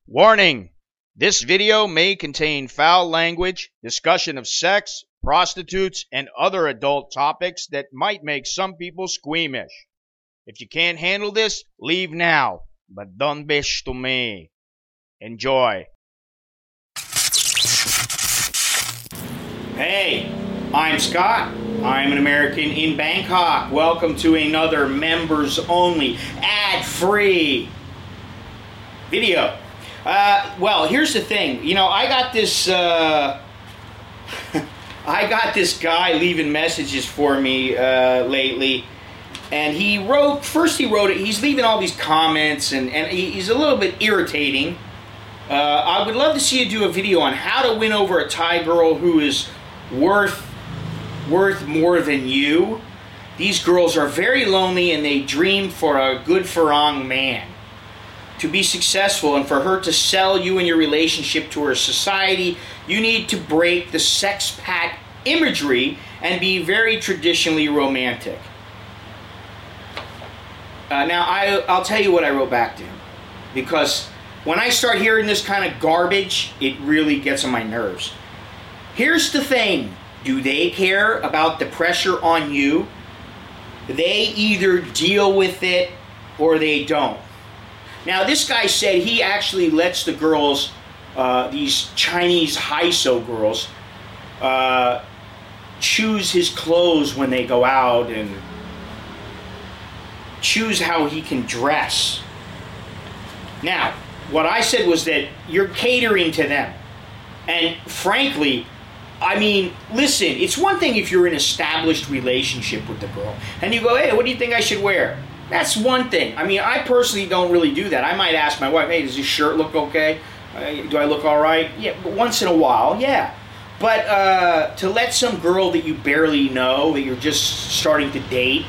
Warning! This video may contain foul language, discussion of sex, prostitutes, and other adult topics that might make some people squeamish. If you can't handle this, leave now, but don't bish to me. Enjoy. Hey, I'm Scott. I'm an American in Bangkok. Welcome to another members-only, ad-free video. Well, here's the thing. You know, I got this guy leaving messages for me lately, and he wrote it. He's leaving all these comments, and he's a little bit irritating. I would love to see you do a video on how to win over a Thai girl who is worth more than you. These girls are very lonely, and they dream for a good Farang man to be successful, and for her to sell you and your relationship to her society. You need to break the sex pack imagery and be very traditionally romantic. Now, I'll tell you what I wrote back to him, because when I start hearing this kind of garbage, it really gets on my nerves. Here's the thing. Do they care about the pressure on you? They either deal with it or they don't. Now, this guy said he actually lets the girls, these Chinese haiso girls, choose his clothes when they go out and choose how he can dress. Now, what I said was that you're catering to them. And frankly, I mean, listen, it's one thing if you're in an established relationship with the girl and you go, hey, what do you think I should wear? That's one thing. I mean, I personally don't really do that. I might ask my wife, hey, does this shirt look okay? Do I look all right? Yeah, but once in a while, yeah. But to let some girl that you barely know, that you're just starting to date,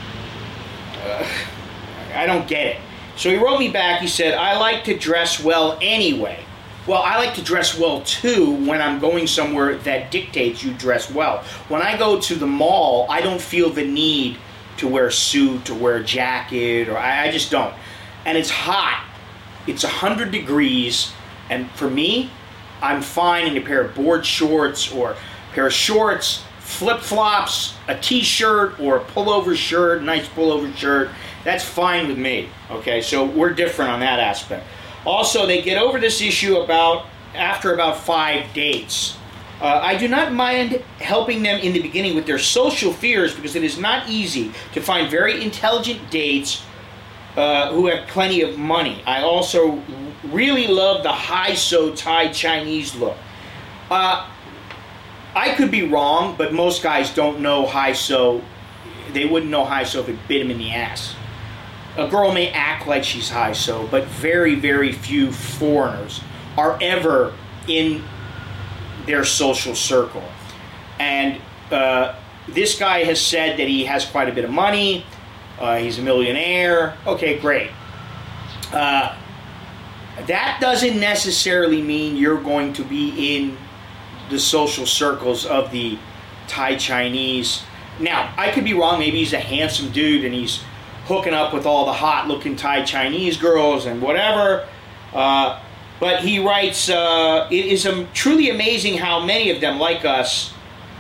I don't get it. So he wrote me back, he said, I like to dress well anyway. Well, I like to dress well too when I'm going somewhere that dictates you dress well. When I go to the mall, I don't feel the need to wear a suit or wear a jacket, or I just don't. And it's hot. It's 100 degrees, and for me, I'm fine in a pair of board shorts or a pair of shorts, flip-flops, a t-shirt or a pullover shirt, nice pullover shirt. That's fine with me, okay? So we're different on that aspect. Also, they get over this issue after about 5 dates. I do not mind helping them in the beginning with their social fears, because it is not easy to find very intelligent dates who have plenty of money. I also really love the haiso Thai Chinese look. I could be wrong, but most guys don't know haiso. They wouldn't know haiso if it bit them in the ass. A girl may act like she's haiso, but very, very few foreigners are ever in their social circle. And this guy has said that he has quite a bit of money. He's a millionaire. Okay, great. That doesn't necessarily mean you're going to be in the social circles of the Thai Chinese. Now, I could be wrong. Maybe he's a handsome dude and he's hooking up with all the hot-looking Thai Chinese girls and whatever. But he writes, it is truly amazing how many of them like us,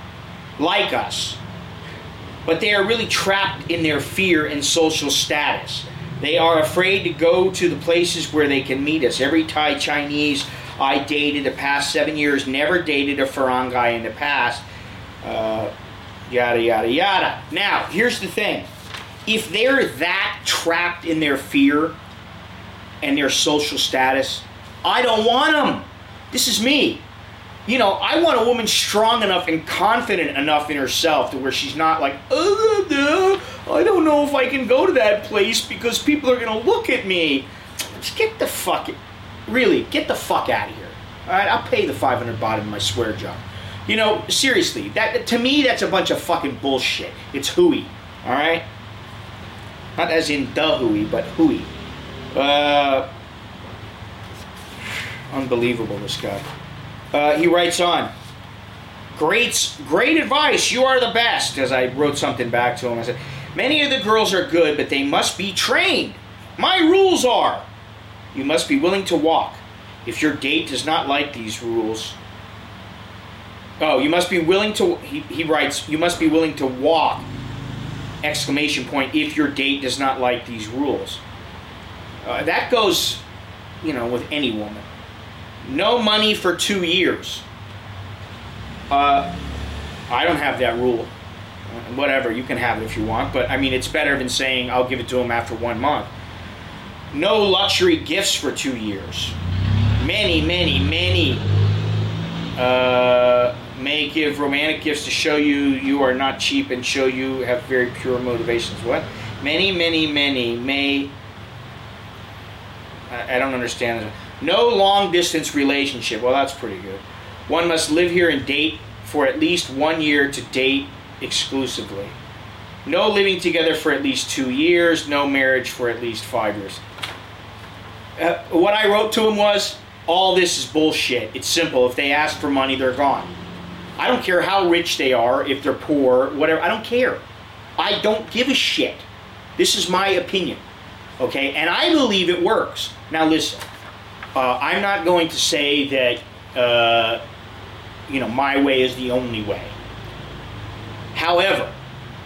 but they are really trapped in their fear and social status. They are afraid to go to the places where they can meet us. Every Thai Chinese I dated the past 7 years never dated a Farang guy in the past. Yada, yada, yada. Now, here's the thing. If they're that trapped in their fear and their social status, I don't want them. This is me. You know, I want a woman strong enough and confident enough in herself to where she's not like, I don't know if I can go to that place because people are going to look at me. Just get the fuck out of here. All right, I'll pay the 500 baht in my swear jar. You know, seriously, that to me, that's a bunch of fucking bullshit. It's hooey, all right? Not as in the hooey, but hooey. Unbelievable, this guy. He writes on, great advice, you are the best. As I wrote something back to him, I said, many of the girls are good, but they must be trained. My rules are, you must be willing to walk. if your date does not like these rules. Oh, you must be willing to, he writes, you must be willing to walk, exclamation point, if your date does not like these rules. That goes, with any woman. No money for 2 years. I don't have that rule. Whatever, you can have it if you want, but I mean, it's better than saying I'll give it to him after 1 month. No luxury gifts for 2 years. Many may give romantic gifts to show you are not cheap and show you have very pure motivations. What? Many may. I don't understand it. No long distance relationship. Well, that's pretty good. One must live here and date for at least 1 year to date exclusively. No living together for at least 2 years. No marriage for at least 5 years. What I wrote to him was, all this is bullshit. It's simple. If they ask for money, they're gone. I don't care how rich they are, if they're poor, whatever. I don't care. I don't give a shit. This is my opinion. Okay? And I believe it works. Now listen. I'm not going to say that, my way is the only way. However,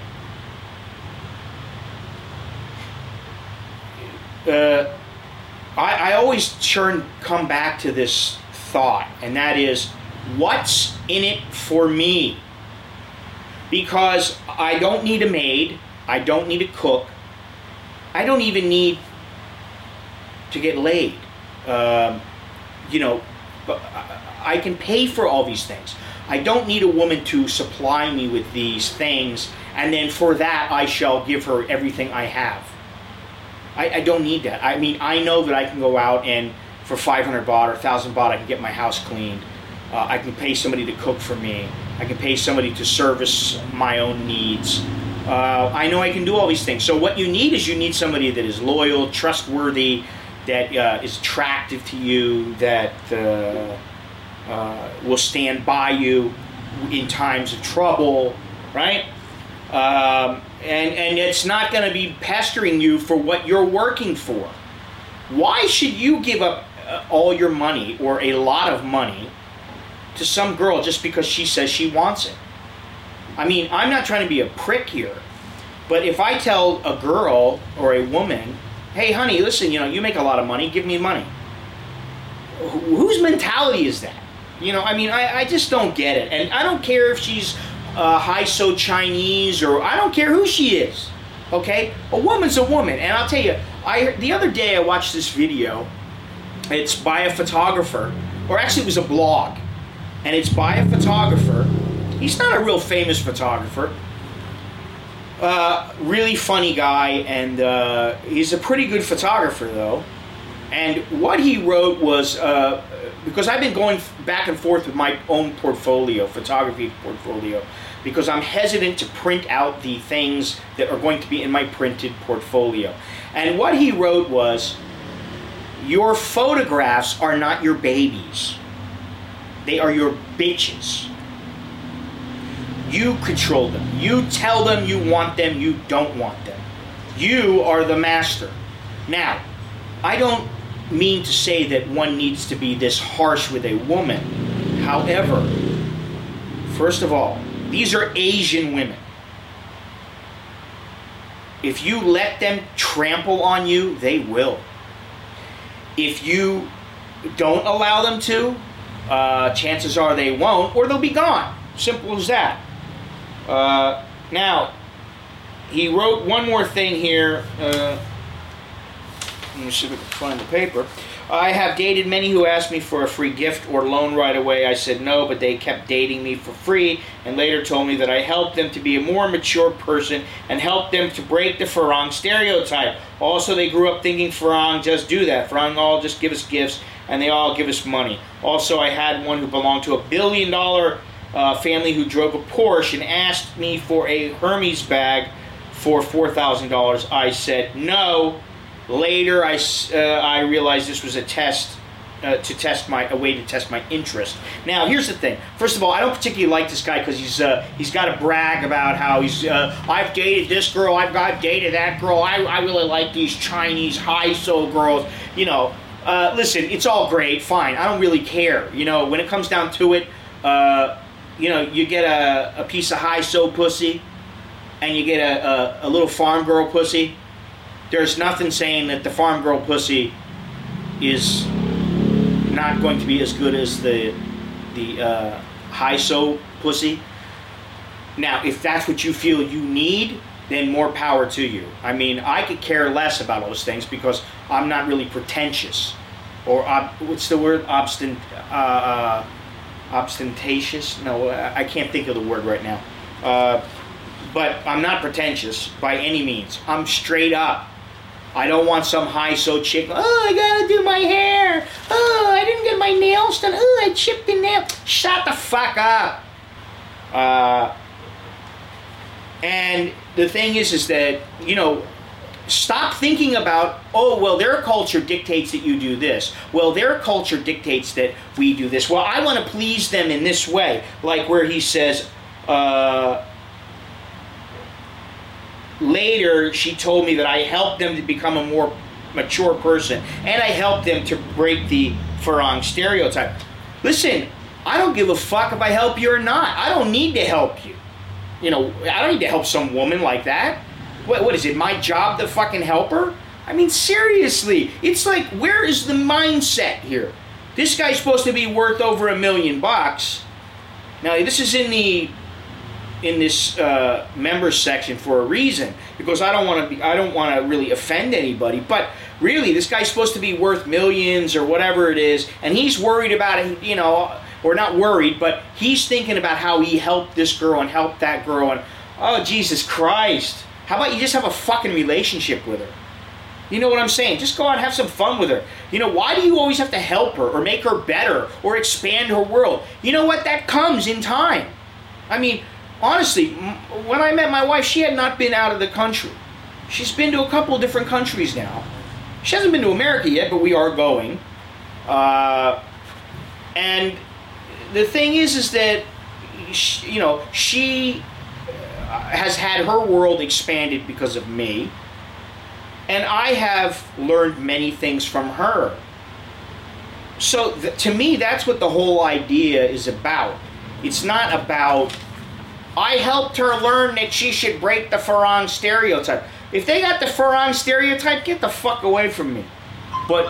I always come back to this thought, and that is, what's in it for me? Because I don't need a maid, I don't need a cook, I don't even need to get laid. But I can pay for all these things. I don't need a woman to supply me with these things, and then for that I shall give her everything I have. I don't need that. I mean, I know that I can go out and for 500 baht or 1,000 baht I can get my house cleaned. I can pay somebody to cook for me. I can pay somebody to service my own needs. I know I can do all these things. So what you need is somebody that is loyal, trustworthy, that is attractive to you, that will stand by you in times of trouble, right? And it's not going to be pestering you for what you're working for. Why should you give up all your money or a lot of money to some girl just because she says she wants it? I mean, I'm not trying to be a prick here, but if I tell a girl or a woman, hey honey, listen, you make a lot of money, give me money. Whose mentality is that? I just don't get it. And I don't care if she's High-So Chinese, or I don't care who she is. Okay? A woman's a woman. And I'll tell you, the other day I watched this video. It's by a photographer, or actually it was a blog. And it's by a photographer. He's not a real famous photographer. Really funny guy, and he's a pretty good photographer though. And what he wrote was, because I've been going back and forth with my own portfolio, photography portfolio, because I'm hesitant to print out the things that are going to be in my printed portfolio. And what he wrote was, your photographs are not your babies. They are your bitches. You control them. You tell them you want them, you don't want them. You are the master. Now, I don't mean to say that one needs to be this harsh with a woman. However, first of all, these are Asian women. If you let them trample on you, they will. If you don't allow them to, chances are they won't, or they'll be gone. Simple as that. Now, he wrote one more thing here. Let me see if I can find the paper. I have dated many who asked me for a free gift or loan right away. I said no, but they kept dating me for free and later told me that I helped them to be a more mature person and helped them to break the Farang stereotype. Also, they grew up thinking Farang just do that. Farang all just give us gifts and they all give us money. Also, I had one who belonged to $1 billion family who drove a Porsche and asked me for a Hermes bag for $4,000. I said no. Later, I realized this was a test a way to test my interest. Now, here's the thing. First of all, I don't particularly like this guy because he's got to brag about how I've dated this girl, I've dated that girl. I really like these Chinese High-So girls. listen, it's all great, fine. I don't really care. You know, when it comes down to it, you know, you get a piece of high-so pussy, and you get a little farm girl pussy. There's nothing saying that the farm girl pussy is not going to be as good as the high-so pussy. Now, if that's what you feel you need, then more power to you. I mean, I could care less about those things because I'm not really pretentious. Or, what's the word? Ostentatious? No, I can't think of the word right now. But I'm not pretentious by any means. I'm straight up. I don't want some high-so chick. Oh, I gotta do my hair. Oh, I didn't get my nails done. Oh, I chipped the nail. Shut the fuck up. And the thing is that, you know, stop thinking about, oh, well, their culture dictates that you do this. Well, their culture dictates that we do this. Well, I want to please them in this way. Like where he says, later she told me that I helped them to become a more mature person. And I helped them to break the Farang stereotype. Listen, I don't give a fuck if I help you or not. I don't need to help you. You know, I don't need to help some woman like that. What is it, my job to fucking help her? I mean, seriously. It's like, where is the mindset here? This guy's supposed to be worth over $1 million. Now, this is in this members section for a reason, because I don't want to really offend anybody, but really, this guy's supposed to be worth millions or whatever it is, and he's worried about it, you know, or not worried, but he's thinking about how he helped this girl and helped that girl, and oh, Jesus Christ. How about you just have a fucking relationship with her? You know what I'm saying? Just go out and have some fun with her. You know, why do you always have to help her or make her better or expand her world? You know what? That comes in time. I mean, honestly, when I met my wife, she had not been out of the country. She's been to a couple of different countries now. She hasn't been to America yet, but we are going. And the thing is that, you know, she has had her world expanded because of me. And I have learned many things from her. So to me, that's what the whole idea is about. It's not about, I helped her learn that she should break the Farang stereotype. If they got the Farang stereotype, get the fuck away from me. But,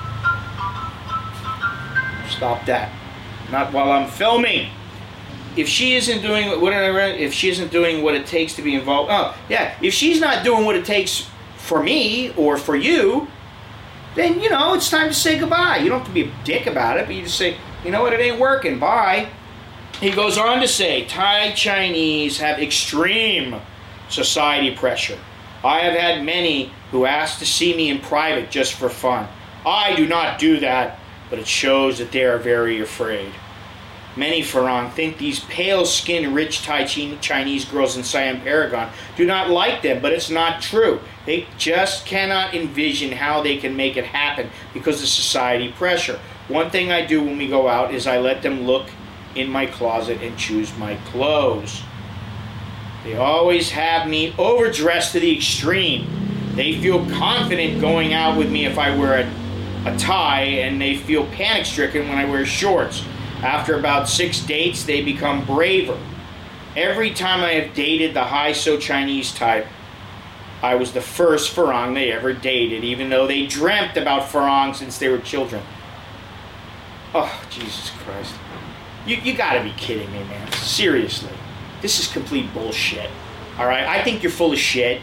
stop that. Not while I'm filming. If she isn't doing what it takes to be involved, oh yeah, if she's not doing what it takes for me or for you, then you know it's time to say goodbye. You don't have to be a dick about it, but you just say, you know what, it ain't working. Bye. He goes on to say, Thai Chinese have extreme society pressure. I have had many who ask to see me in private just for fun. I do not do that, but it shows that they are very afraid. Many Farang think these pale-skinned, rich Thai Chinese girls in Siam Paragon do not like them, but it's not true. They just cannot envision how they can make it happen because of society pressure. One thing I do when we go out is I let them look in my closet and choose my clothes. They always have me overdressed to the extreme. They feel confident going out with me if I wear a tie, and they feel panic-stricken when I wear shorts. After about 6 dates, they become braver. Every time I have dated the high-so Chinese type, I was the first Farang they ever dated, even though they dreamt about Farang since they were children. Oh, Jesus Christ. You gotta be kidding me, man. Seriously. This is complete bullshit. Alright? I think you're full of shit.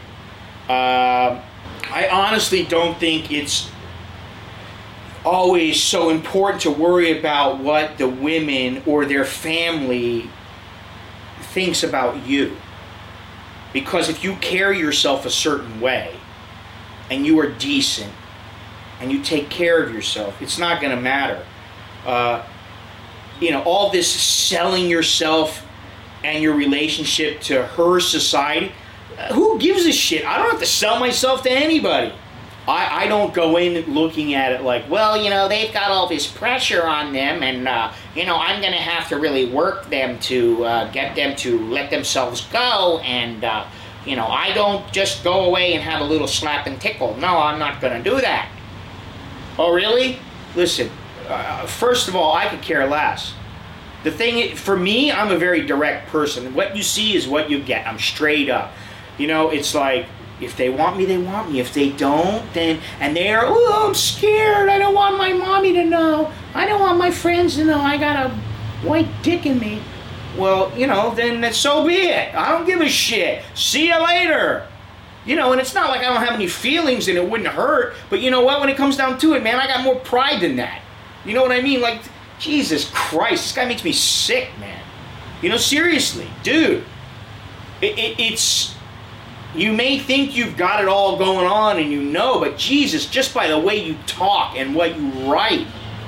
I honestly don't think it's always so important to worry about what the women or their family thinks about you. Because if you carry yourself a certain way and you are decent and you take care of yourself, it's not going to matter. You know, all this selling yourself and your relationship to her society, who gives a shit? I don't have to sell myself to anybody. I don't go in looking at it like, well, you know, they've got all this pressure on them and, you know, I'm going to have to really work them to get them to let themselves go and, you know, I don't just go away and have a little slap and tickle. No, I'm not going to do that. Oh, really? Listen, first of all, I could care less. The thing, for me, I'm a very direct person. What you see is what you get. I'm straight up. You know, it's like, if they want me, they want me. If they don't, then, and they're, oh, I'm scared. I don't want my mommy to know. I don't want my friends to know I got a white dick in me. Well, you know, then so be it. I don't give a shit. See you later. You know, and it's not like I don't have any feelings and it wouldn't hurt. But you know what? When it comes down to it, man, I got more pride than that. You know what I mean? Like, Jesus Christ, this guy makes me sick, man. You know, seriously, dude. It's... You may think you've got it all going on and you know, but Jesus, just by the way you talk and what you write,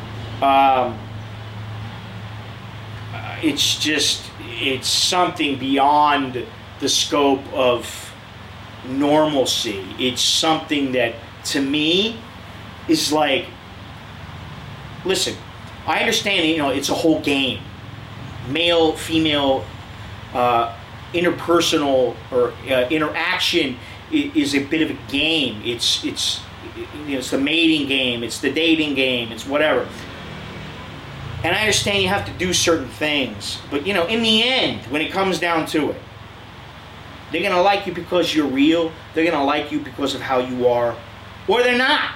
it's just, it's something beyond the scope of normalcy. It's something that, to me, is like, listen, I understand, you know, it's a whole game. Male, female, interpersonal or interaction is a bit of a game. It's you know, it's the mating game, it's the dating game, it's whatever. And I understand you have to do certain things, but you know, in the end, when it comes down to it, they're gonna like you because you're real. They're gonna like you because of how you are, or they're not.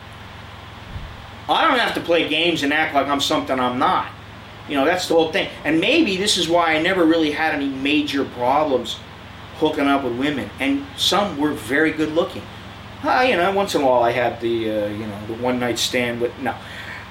I don't have to play games and act like I'm something I'm not. You know, that's the whole thing. And maybe this is why I never really had any major problems hooking up with women. And some were very good looking. You know, once in a while I had the, you know, the one night stand with, no.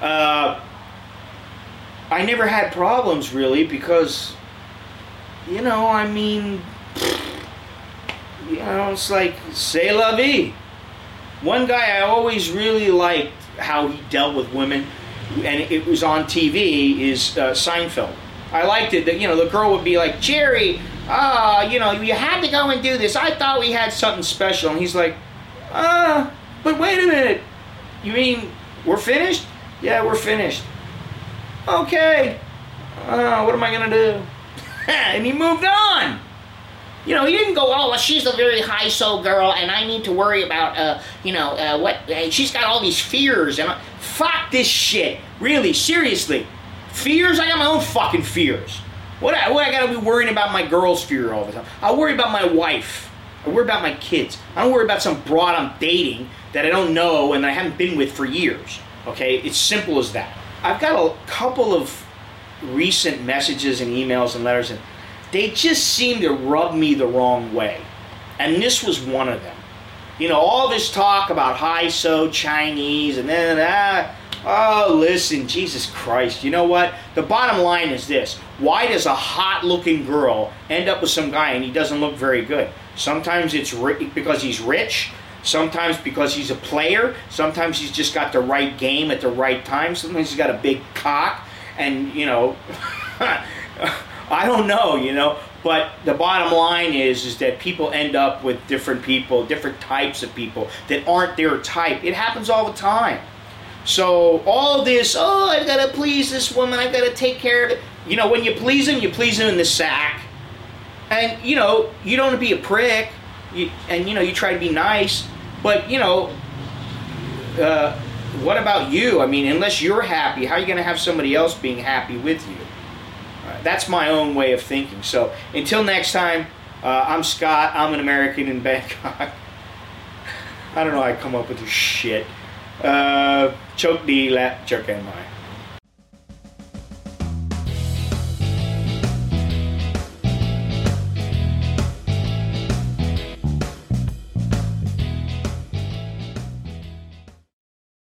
I never had problems really because, you know, I mean, you know, it's like, c'est la vie. One guy I always really liked how he dealt with women, and it was on TV, is Seinfeld. I liked it that, you know, the girl would be like, Jerry, you know, you had to go and do this. I thought we had something special. And he's like, but wait a minute. You mean we're finished? Yeah, we're finished. Okay. What am I going to do? And he moved on. You know, he didn't go, oh, well, she's a very high-so girl, and I need to worry about, you know, what, she's got all these fears, and fuck this shit. Really, seriously. Fears? I got my own fucking fears. What I gotta be worrying about my girl's fear all the time? I worry about my wife. I worry about my kids. I don't worry about some broad I'm dating that I don't know and I haven't been with for years. Okay? It's simple as that. I've got a couple of recent messages and emails and letters, and they just seem to rub me the wrong way. And this was one of them. You know, all this talk about high-so Chinese and then, oh, listen, Jesus Christ. You know what? The bottom line is this. Why does a hot-looking girl end up with some guy and he doesn't look very good? Sometimes it's because he's rich. Sometimes because he's a player. Sometimes he's just got the right game at the right time. Sometimes he's got a big cock. And, you know, I don't know, you know. But the bottom line is that people end up with different people, different types of people that aren't their type. It happens all the time. So all this, oh, I've got to please this woman, I've got to take care of it. You know, when you please them in the sack. And, you know, you don't want to be a prick. And, you know, you try to be nice. But, you know, what about you? I mean, unless you're happy, how are you going to have somebody else being happy with you? That's my own way of thinking. So until next time, I'm Scott. I'm an American in Bangkok. I don't know how I come up with this shit. Chok di la chok mai.